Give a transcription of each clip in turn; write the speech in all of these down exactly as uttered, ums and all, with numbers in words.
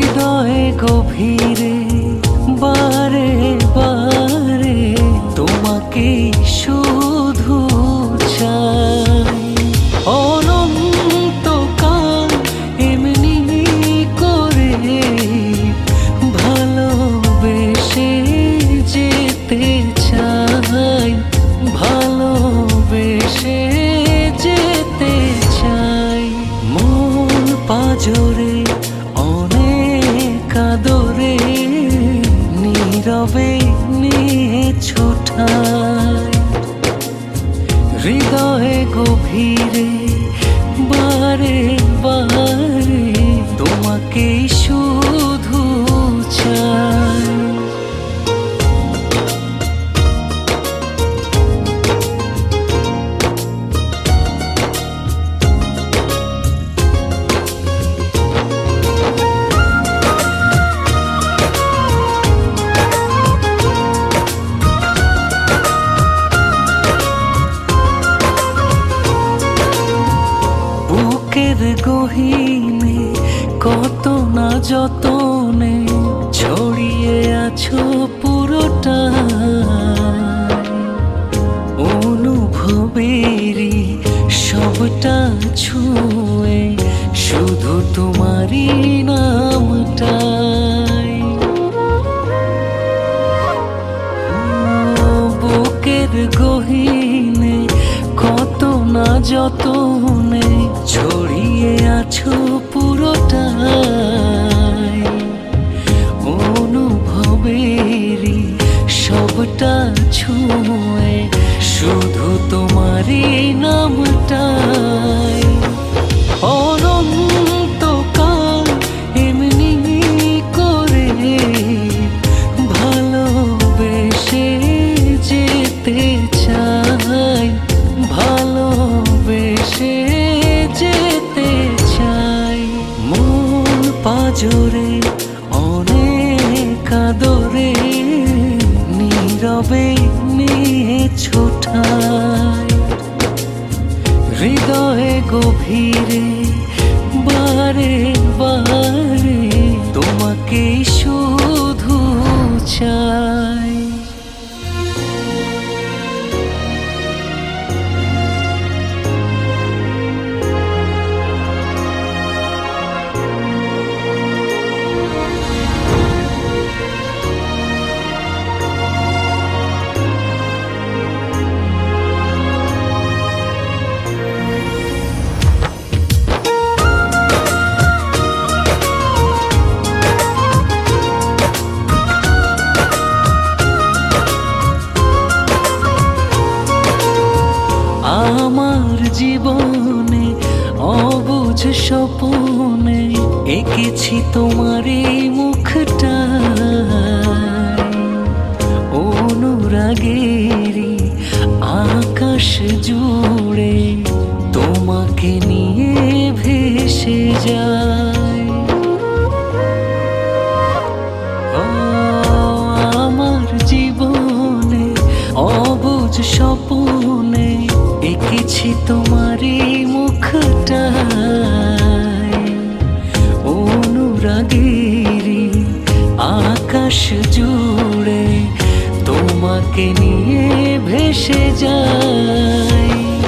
হৃদয়ে গভীরে বারে বারে তোমাকে শুধু চাই। অনন্তকাল এমনি করে ভালোবেসে যেতে চাই, ভালোবেসে যেতে চাই। মন পাজরে অনেক আদরে নীরবে নিয়েছো ঠাই। হৃদয়ে গভীরে বারে বারে তোমাকে শুধু চাই। বুকের গহীনে কত না যতনে ছড়িয়ে আছো পুরোটা, অনুভবেরই সবটা ছুঁয়ে শুধু তোমারই নামটাই। বুকের গহীনে কত না যতনে ছড়িয়ে আছো পুরোটাই, অনুভবেরই সবটা ছুঁয়ে শুধু তোমারই নামটাই। অনন্তকাল এমনি করে ভালোবেসে যেতে চাই, ভালোবেসে যেতে চাই। মন পাজরে অনেক আদরে নীরবে নিয়েছো ঠাই। হৃদয়ে গভীরে বারে বারে তোমাকে শুধু চাই। আমার জীবনে অবুঝ স্বপনে এঁকেছি তোমার এই মুখটা, অনুরাগেরই আকাশ জুড়ে তোমাকে নিয়ে ভেসে যায়। আমার জীবনে অবুঝ স্বপনে এঁকেছি তোমার এই মুখটা, অনুরাগেরই আকাশ জুড়ে তোমাকে নিয়ে ভেসে যায়।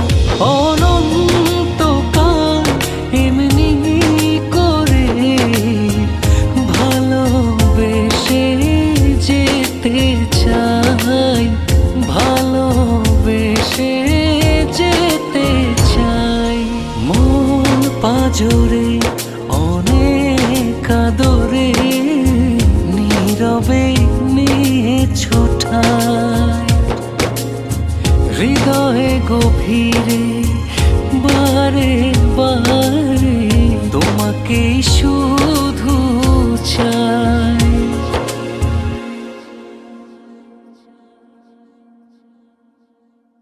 অনন্তকাল এমনি করে ভালোবেসে যেতে চাই, ভালোবেসে যেতে চাই। মন পাজরে অনেক আদরে নীরবে নিয়েছো ঠাই। হৃদয়ে গভীরে বারে বারে তোমাকে শুধু